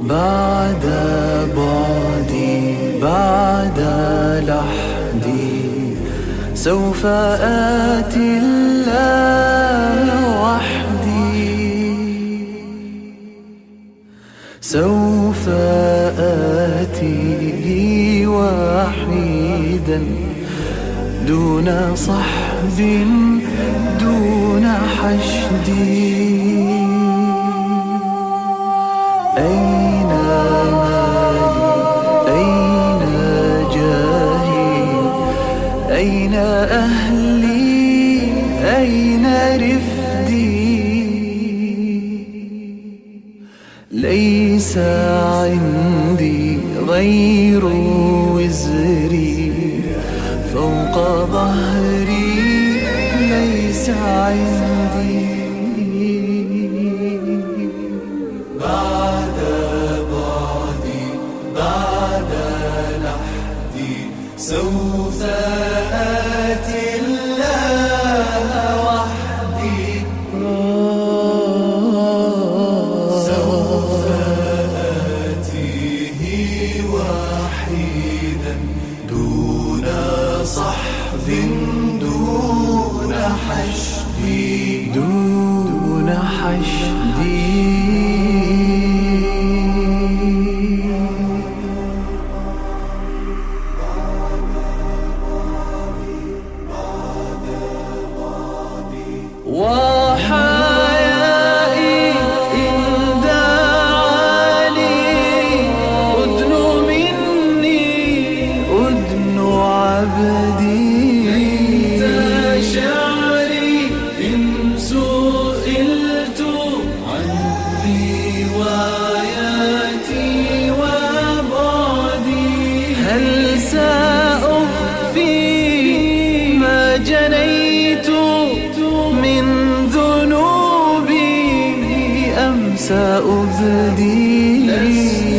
بعد بعدي بعد لحدي سوف آتي الله وحدي، سوف آتيه وحيدا دون صحب دون حشد. أين مالي أين جاهي أين أهلي أين رفدي؟ ليس عندي غير وزري فوق ظهري، ليس عندي. بعد بعدي بعد لحدي سوف آتي الله وحدي، سوف آتيه وحيدا دون صحب دون حشد، دون حشد. وحيائي إن دعاني أدن مني أدن عبدي، ليت شعري إن سئلت عن رواياتي وبعدي. هل سأخفي ما جنيت من ذنوبي أم سأبدي؟ لست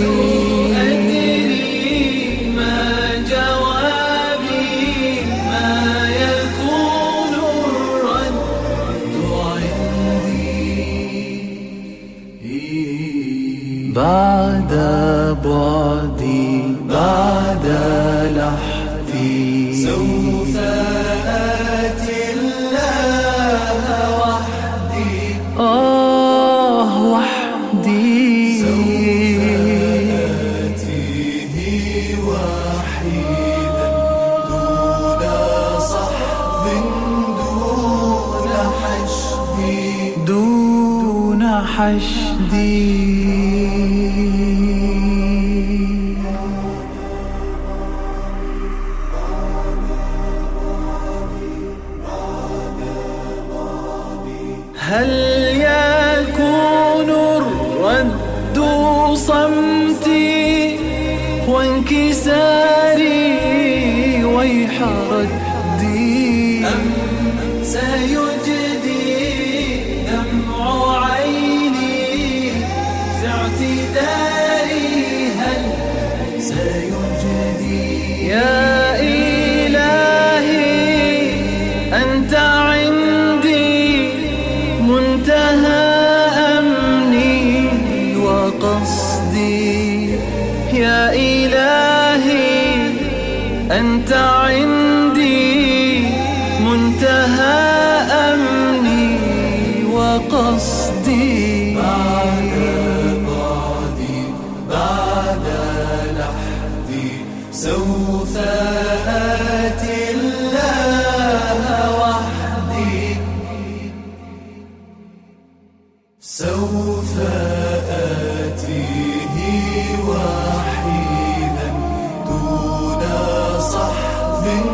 أدري ما جوابي، ما يكون الرد عندي. بعد بعدي بعد لحدي سوف آتي الله وحدي، وحدي. سوف آتيه وحيدا دون صحب دون حشد، دون حشد. هل يكون الرد صمتي وانكساري ويح ردي، أم سيجدي دمع عيني في اعتذاري؟ هل سيجدي؟ يا إلهي أنت عندي منتهى أمني وقصدي، يا إلهي أنت عندي منتهى أمني وقصدي. بعد بعدي بعد لحدي سوف آتي الله وحدي، سوف آتيه وحيدا دون صحب